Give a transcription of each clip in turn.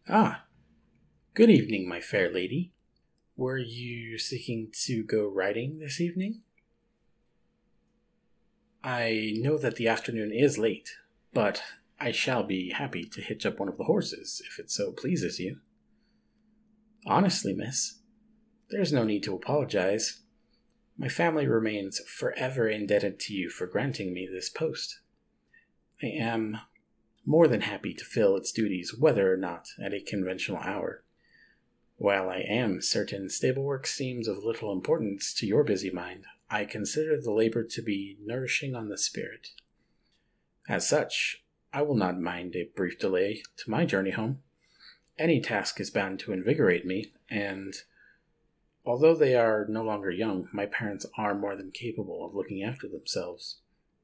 Ah, good evening, my fair lady. Were you seeking to go riding this evening? I know that the afternoon is late, but I shall be happy to hitch up one of the horses, if it so pleases you. Honestly, miss, there's no need to apologize. My family remains forever indebted to you for granting me this post. I am more than happy to fill its duties whether or not at a conventional hour. While I am certain stable work seems of little importance to your busy mind, I consider the labor to be nourishing on the spirit. As such, I will not mind a brief delay to my journey home. Any task is bound to invigorate me, and although they are no longer young, my parents are more than capable of looking after themselves.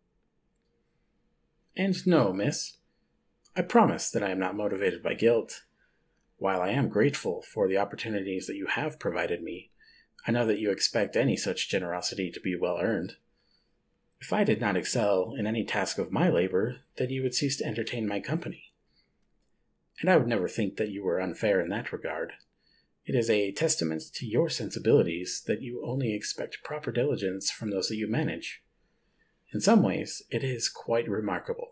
And no, miss, I promise that I am not motivated by guilt. While I am grateful for the opportunities that you have provided me, I know that you expect any such generosity to be well earned. If I did not excel in any task of my labor, then you would cease to entertain my company. And I would never think that you were unfair in that regard. It is a testament to your sensibilities that you only expect proper diligence from those that you manage. In some ways, it is quite remarkable.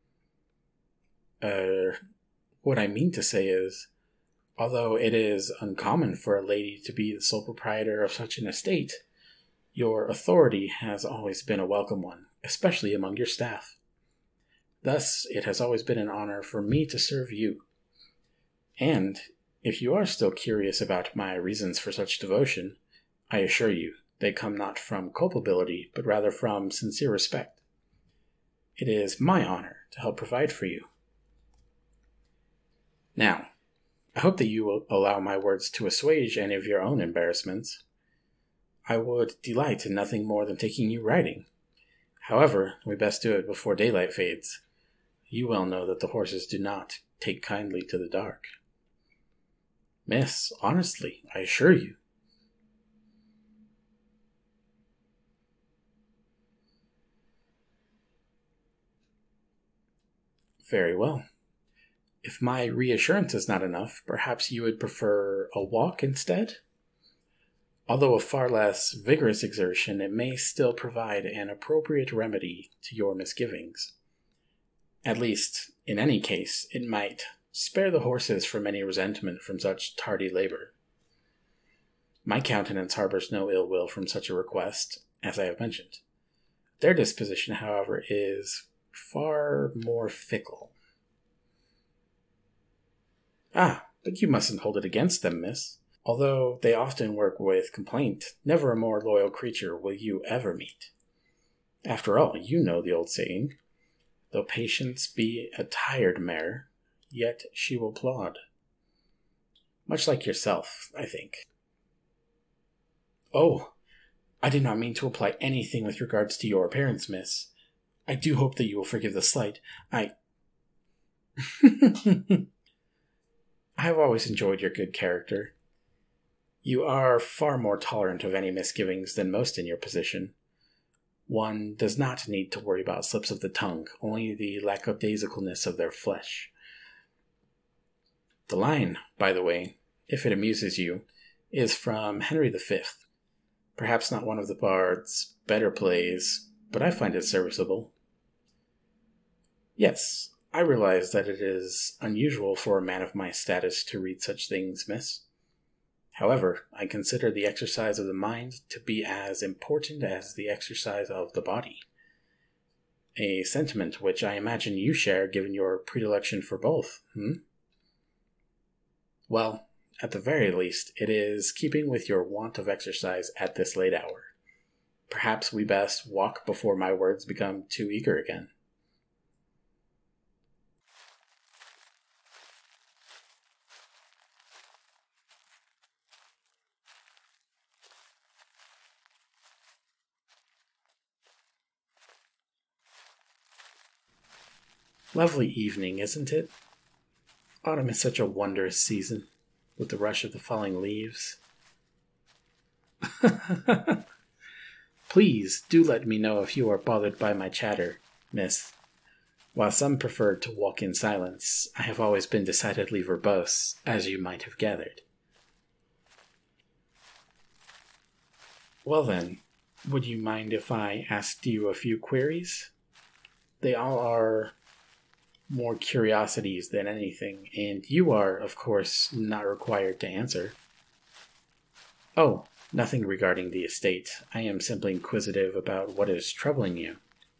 What I mean to say is, although it is uncommon for a lady to be the sole proprietor of such an estate, your authority has always been a welcome one, especially among your staff. Thus, it has always been an honor for me to serve you. And, if you are still curious about my reasons for such devotion, I assure you, they come not from culpability, but rather from sincere respect. It is my honor to help provide for you. Now, I hope that you will allow my words to assuage any of your own embarrassments. I would delight in nothing more than taking you riding. However, we best do it before daylight fades. You well know that the horses do not take kindly to the dark. Miss, honestly, I assure you. Very well. If my reassurance is not enough, perhaps you would prefer a walk instead? Although a far less vigorous exertion, it may still provide an appropriate remedy to your misgivings. At least, in any case, it might spare the horses from any resentment from such tardy labor. My countenance harbors no ill will from such a request, as I have mentioned. Their disposition, however, is far more fickle. Ah, but you mustn't hold it against them, miss. Although they often work with complaint, never a more loyal creature will you ever meet. After all, you know the old saying, though patience be a tired mare, yet she will plod. Much like yourself, I think. Oh, I did not mean to apply anything with regards to your appearance, miss. I do hope that you will forgive the slight. I have always enjoyed your good character. You are far more tolerant of any misgivings than most in your position. One does not need to worry about slips of the tongue, only the lackadaisicalness of their flesh. The line, by the way, if it amuses you, is from Henry V. Perhaps not one of the bard's better plays, but I find it serviceable. Yes, I realize that it is unusual for a man of my status to read such things, miss. However, I consider the exercise of the mind to be as important as the exercise of the body. A sentiment which I imagine you share given your predilection for both, Well, at the very least, it is keeping with your want of exercise at this late hour. Perhaps we best walk before my words become too eager again. Lovely evening, isn't it? Autumn is such a wondrous season, with the rush of the falling leaves. Please do let me know if you are bothered by my chatter, miss. While some preferred to walk in silence, I have always been decidedly verbose, as you might have gathered. Well then, would you mind if I asked you a few queries? They all are more curiosities than anything, and you are, of course, not required to answer. Oh, nothing regarding the estate. I am simply inquisitive about what is troubling you.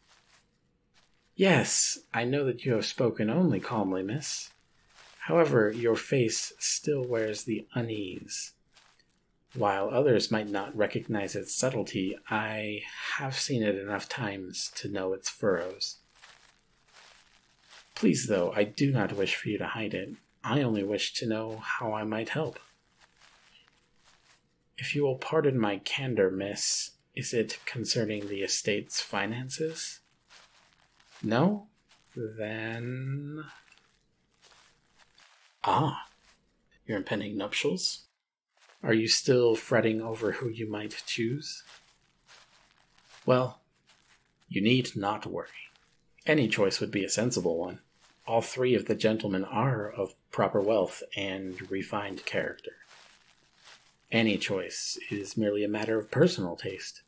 Yes, I know that you have spoken only calmly, miss. However, your face still wears the unease. While others might not recognize its subtlety, I have seen it enough times to know its furrows. Please, though, I do not wish for you to hide it. I only wish to know how I might help. If you will pardon my candor, miss, is it concerning the estate's finances? No? Then... Ah, your impending nuptials? Are you still fretting over who you might choose? Well, you need not worry. Any choice would be a sensible one. All three of the gentlemen are of proper wealth and refined character. Any choice is merely a matter of personal taste.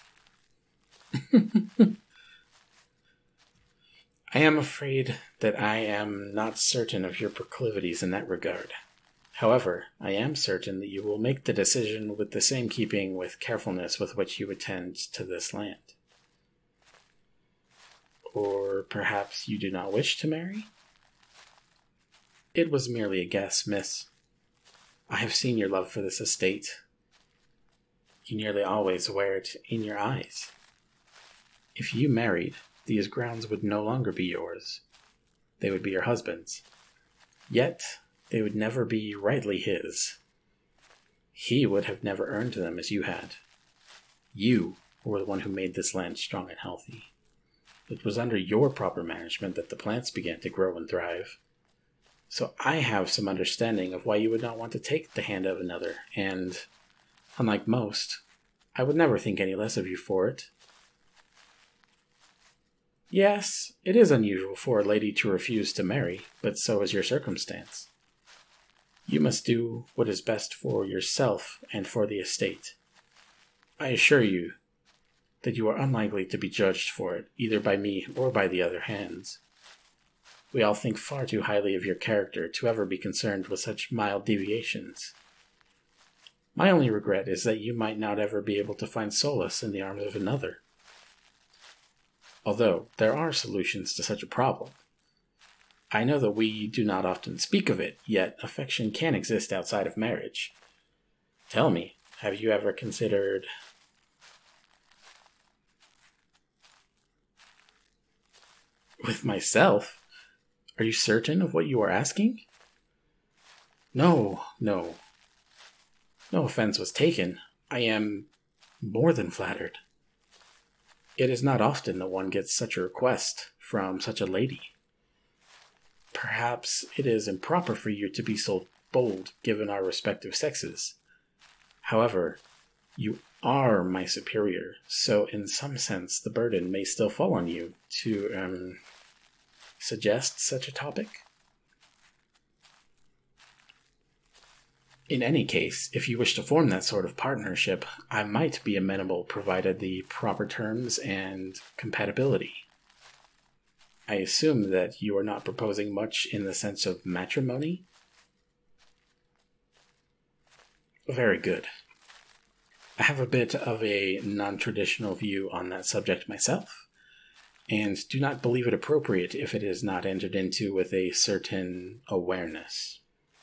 I am afraid that I am not certain of your proclivities in that regard. However, I am certain that you will make the decision with the same keeping with carefulness with which you attend to this land. Or perhaps you do not wish to marry? It was merely a guess, miss. I have seen your love for this estate. You nearly always wear it in your eyes. If you married, these grounds would no longer be yours. They would be your husband's. Yet, they would never be rightly his. He would have never earned them as you had. You were the one who made this land strong and healthy. It was under your proper management that the plants began to grow and thrive. So I have some understanding of why you would not want to take the hand of another, and, unlike most, I would never think any less of you for it. Yes, it is unusual for a lady to refuse to marry, but so is your circumstance. You must do what is best for yourself and for the estate. I assure you that you are unlikely to be judged for it, either by me or by the other hands. We all think far too highly of your character to ever be concerned with such mild deviations. My only regret is that you might not ever be able to find solace in the arms of another. Although there are solutions to such a problem. I know that we do not often speak of it, yet affection can exist outside of marriage. Tell me, have you ever considered... With myself? Are you certain of what you are asking? No. No offense was taken. I am more than flattered. It is not often that one gets such a request from such a lady. Perhaps it is improper for you to be so bold, given our respective sexes. However, you are my superior, so in some sense the burden may still fall on you to, suggest such a topic. In any case, if you wish to form that sort of partnership, I might be amenable provided the proper terms and compatibility. I assume that you are not proposing much in the sense of matrimony? Very good. I have a bit of a non-traditional view on that subject myself, and do not believe it appropriate if it is not entered into with a certain awareness.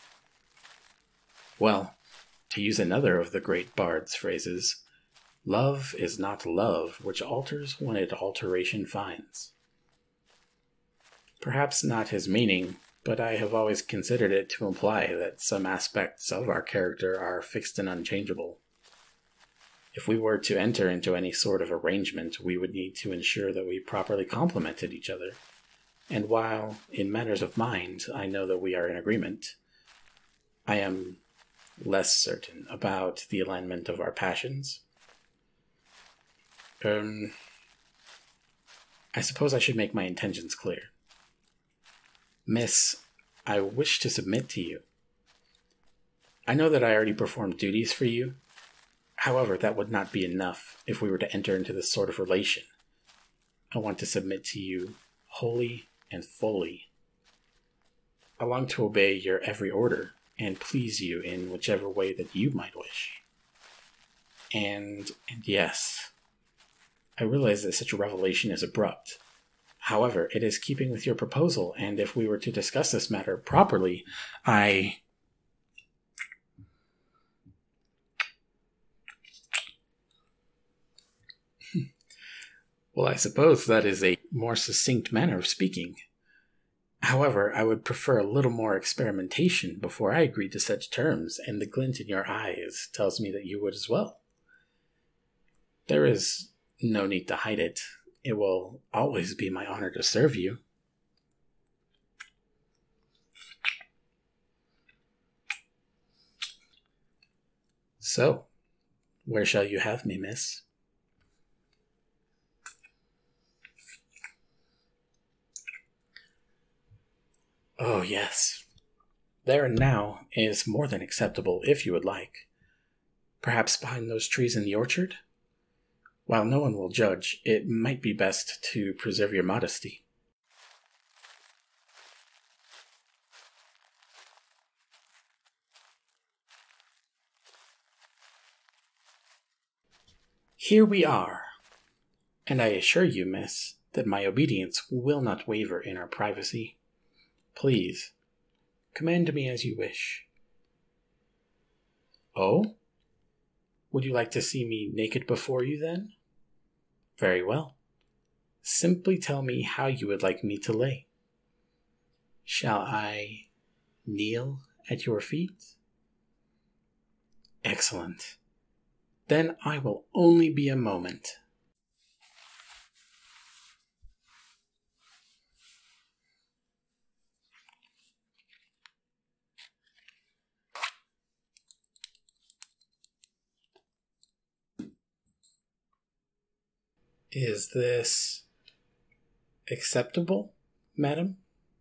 Well, to use another of the great bard's phrases, love is not love which alters when it alteration finds. Perhaps not his meaning, but I have always considered it to imply that some aspects of our character are fixed and unchangeable. If we were to enter into any sort of arrangement, we would need to ensure that we properly complemented each other. And while, in matters of mind, I know that we are in agreement, I am less certain about the alignment of our passions. I suppose I should make my intentions clear. Miss, I wish to submit to you. I know that I already performed duties for you. However, that would not be enough if we were to enter into this sort of relation. I want to submit to you wholly and fully. I long to obey your every order and please you in whichever way that you might wish. And yes, I realize that such a revelation is abrupt. However, it is keeping with your proposal, and if we were to discuss this matter properly, Well, I suppose that is a more succinct manner of speaking. However, I would prefer a little more experimentation before I agree to such terms, and the glint in your eyes tells me that you would as well. There is no need to hide it. It will always be my honor to serve you. So, where shall you have me, miss? Oh, yes. There and now is more than acceptable if you would like. Perhaps behind those trees in the orchard? While no one will judge, it might be best to preserve your modesty. Here we are, and I assure you, miss, that my obedience will not waver in our privacy. Please, command me as you wish. Oh? Would you like to see me naked before you, then? Very well. Simply tell me how you would like me to lay. Shall I kneel at your feet? Excellent. Then I will only be a moment. Is this acceptable, madam?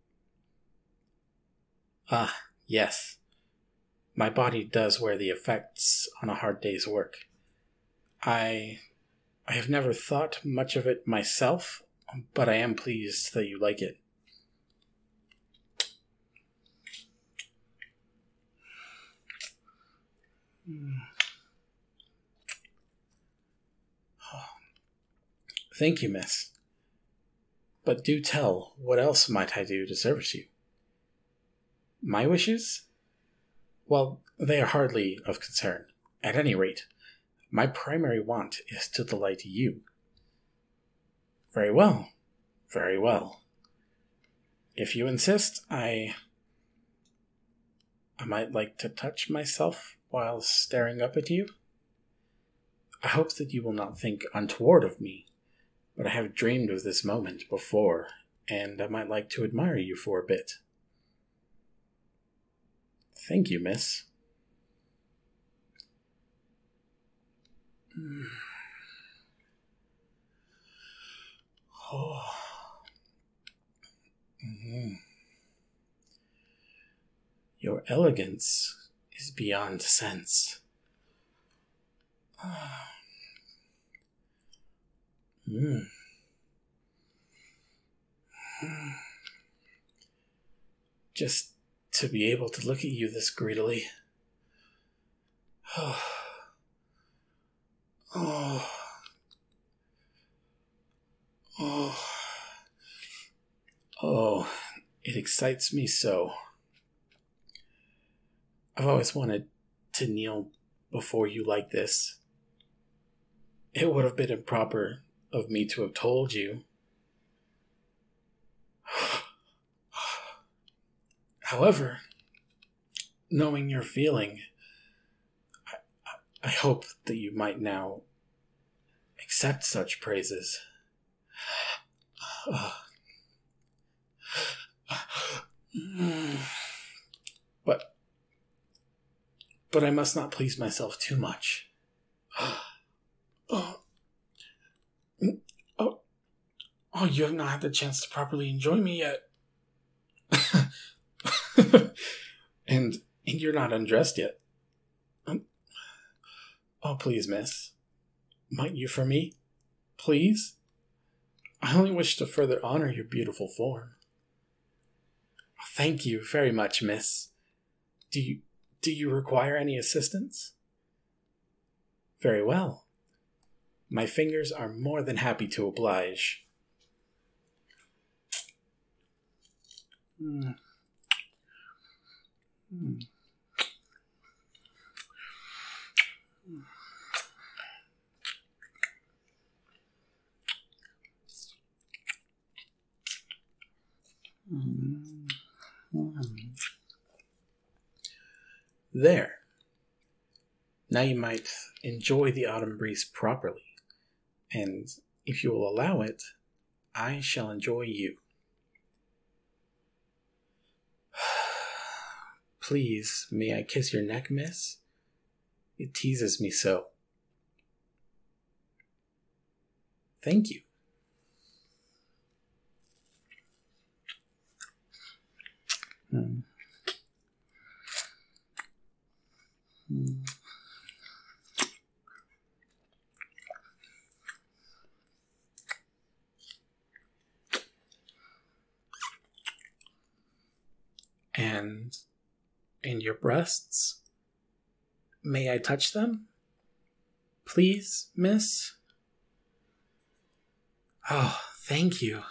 Ah, yes. My body does wear the effects on a hard day's work. I have never thought much of it myself, but I am pleased that you like it. Thank you, miss. But do tell, what else might I do to service you? My wishes? Well, they are hardly of concern. At any rate, my primary want is to delight you. Very well. Very well. If you insist, I might like to touch myself while staring up at you. I hope that you will not think untoward of me, but I have dreamed of this moment before, and I might like to admire you for a bit. Thank you, miss. Oh. Mm-hmm. Your elegance is beyond sense. Mm. Just to be able to look at you this greedily. Oh. Oh. Oh. Oh, it excites me so. I've always wanted to kneel before you like this. It would have been improper of me to have told you. However, knowing your feeling, I hope that you might now accept such praises. But I must not please myself too much. Oh, you have not had the chance to properly enjoy me yet. and you're not undressed yet. Oh, please, miss. Might you for me? Please? I only wish to further honor your beautiful form. Thank you very much, miss. Do you require any assistance? Very well. My fingers are more than happy to oblige. Mm. Mm. There. Now you might enjoy the autumn breeze properly, and if you will allow it, I shall enjoy you. Please, may I kiss your neck, miss? It teases me so. Thank you. Mm. Mm. And your breasts? May I touch them? Please, miss? Oh, thank you.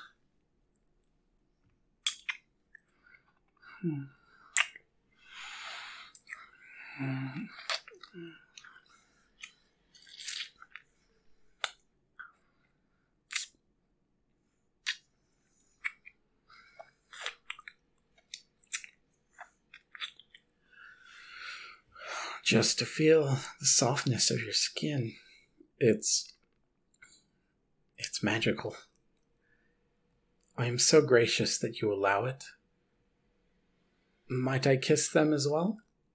Just to feel the softness of your skin, it's magical. I am so gracious that you allow it. Might I kiss them as well?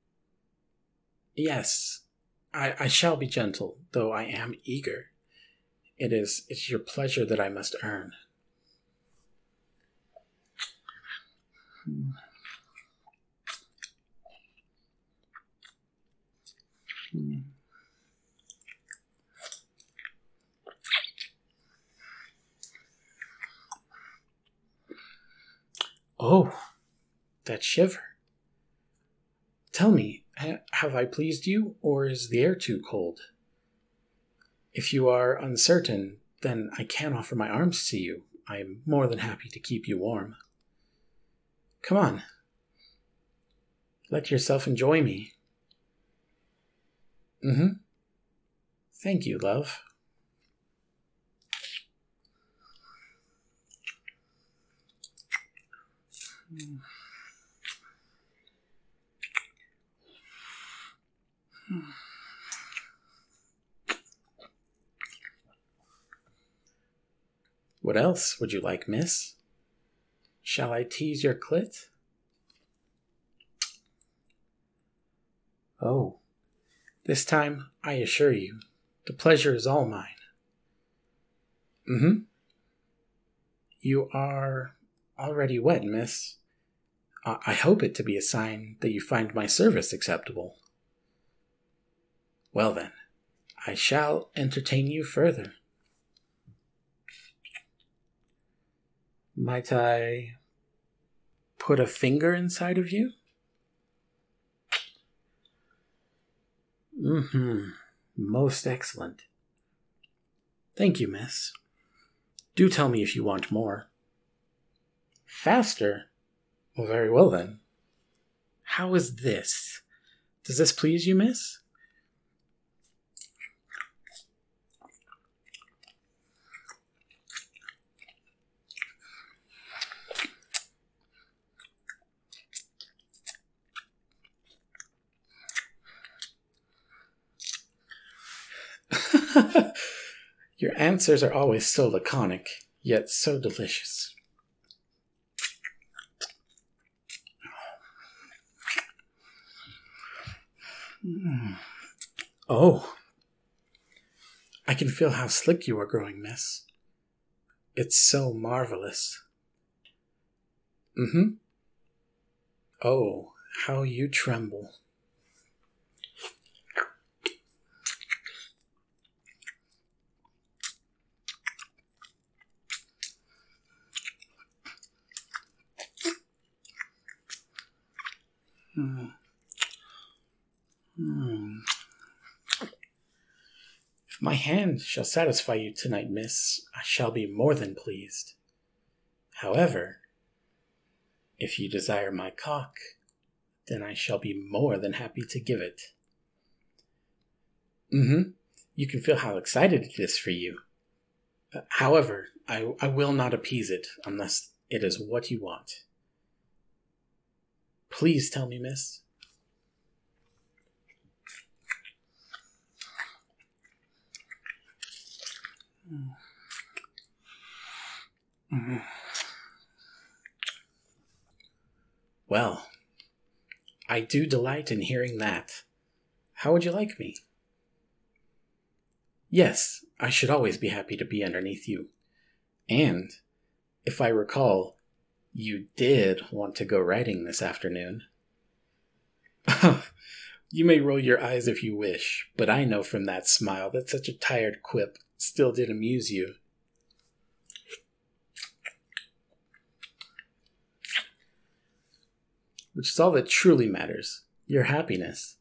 Yes, I shall be gentle, though I am eager. It's your pleasure that I must earn. Oh, that shiver. Tell me, have I pleased you, or is the air too cold? If you are uncertain, then I can offer my arms to you. I am more than happy to keep you warm. Come on. Let yourself enjoy me. Thank you, love. What else would you like, miss? Shall I tease your clit? Oh, this time, I assure you, the pleasure is all mine. You are already wet, miss. I hope it to be a sign that you find my service acceptable. Well then, I shall entertain you further. Might I put a finger inside of you? Most excellent. Thank you, miss. Do tell me if you want more. Faster? Well, very well then. How is this? Does this please you, miss? Your answers are always so laconic, yet so delicious. Oh, I can feel how slick you are growing, miss. It's so marvelous. Oh, how you tremble. Mm. Mm. If my hand shall satisfy you tonight, miss, I shall be more than pleased. However, if you desire my cock, then I shall be more than happy to give it. You can feel how excited it is for you. However, I will not appease it unless it is what you want. Please tell me, miss. Mm-hmm. Well, I do delight in hearing that. How would you like me? Yes, I should always be happy to be underneath you. And, if I recall, you did want to go riding this afternoon. You may roll your eyes if you wish, but I know from that smile that such a tired quip still did amuse you. Which is all that truly matters, your happiness.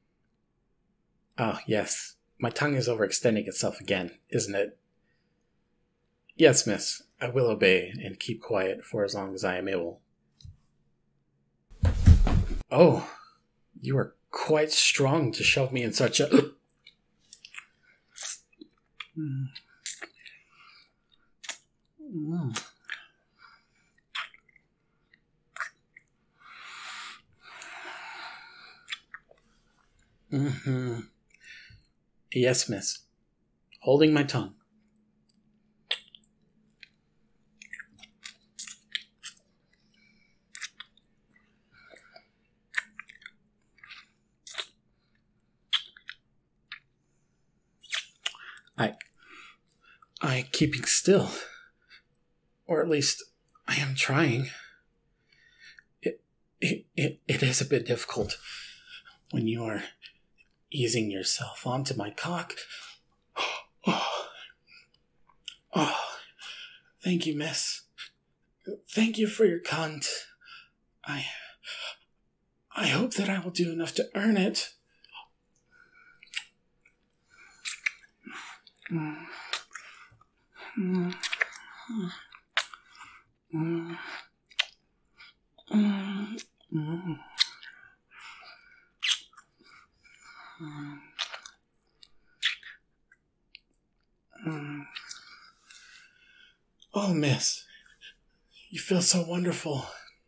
Oh, yes, my tongue is overextending itself again, isn't it? Yes, miss, I will obey and keep quiet for as long as I am able. Oh, you are quite strong to shove me in such a... Yes, miss. Holding my tongue. I keeping still. Or at least, I am trying. It is a bit difficult when you are easing yourself onto my cock. Oh, thank you, miss. Thank you for your cunt. I hope that I will do enough to earn it. Oh, miss, you feel so wonderful.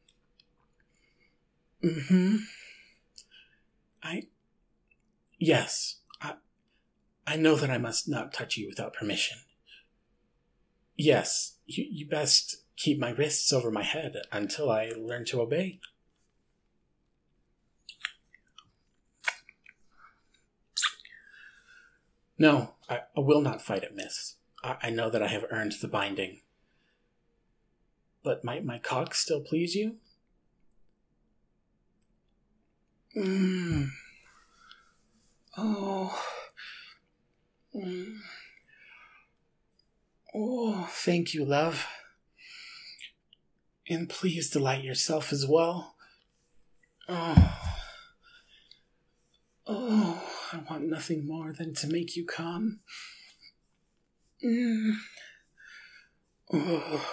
Yes, I know that I must not touch you without permission. Yes, you best keep my wrists over my head until I learn to obey. No, I will not fight it, miss. I know that I have earned the binding. But might my cock still please you? Oh. Oh, thank you, love. And please delight yourself as well. Oh, I want nothing more than to make you come. Oh.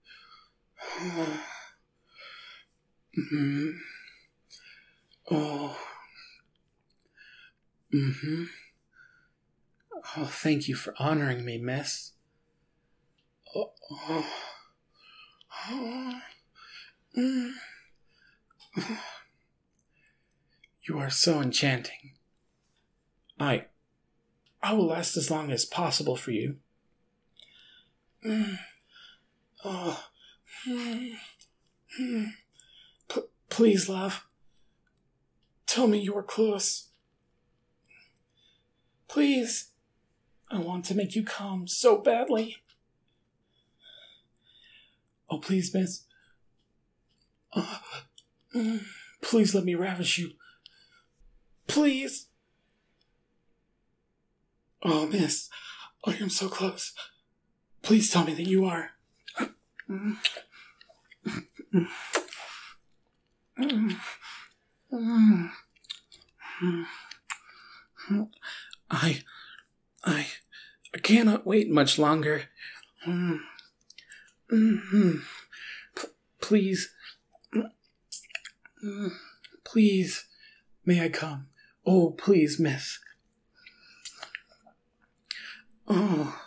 Oh, thank you for honoring me, miss. You are so enchanting. I will last as long as possible for you. Please, love. Tell me you are close. Please. I want to make you come so badly. Oh, please, miss. Please let me ravish you. Please. Oh, miss. I am so close. Please tell me that you are. I cannot wait much longer. Please. Please. May I come? Oh, please, miss. Oh.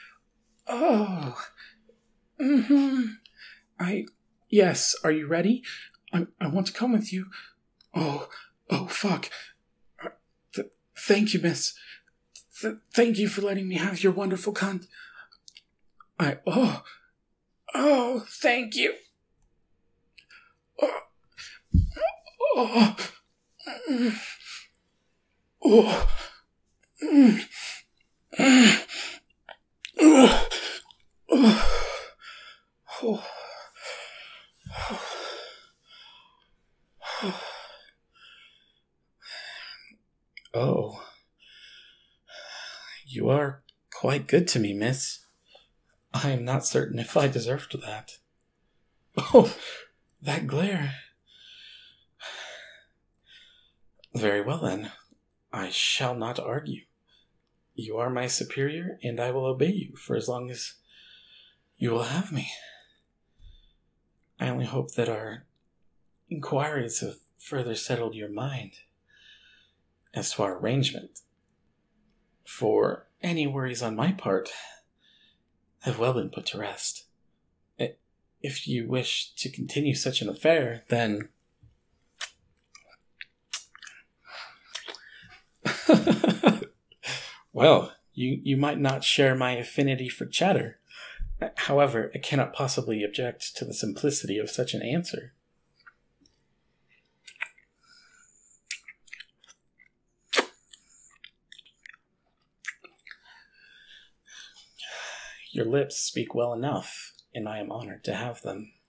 Yes, are you ready? I want to come with you. Oh, fuck. Thank you, miss. Thank you for letting me have your wonderful cunt. Thank you. Oh, you are quite good to me, miss. I am not certain if I deserved that. Oh, that glare. Very well then, I shall not argue. You are my superior, and I will obey you for as long as you will have me. I only hope that our inquiries have further settled your mind as to our arrangement, for any worries on my part have well been put to rest. If you wish to continue such an affair, then... Well, you might not share my affinity for chatter. However, I cannot possibly object to the simplicity of such an answer. Your lips speak well enough, and I am honored to have them.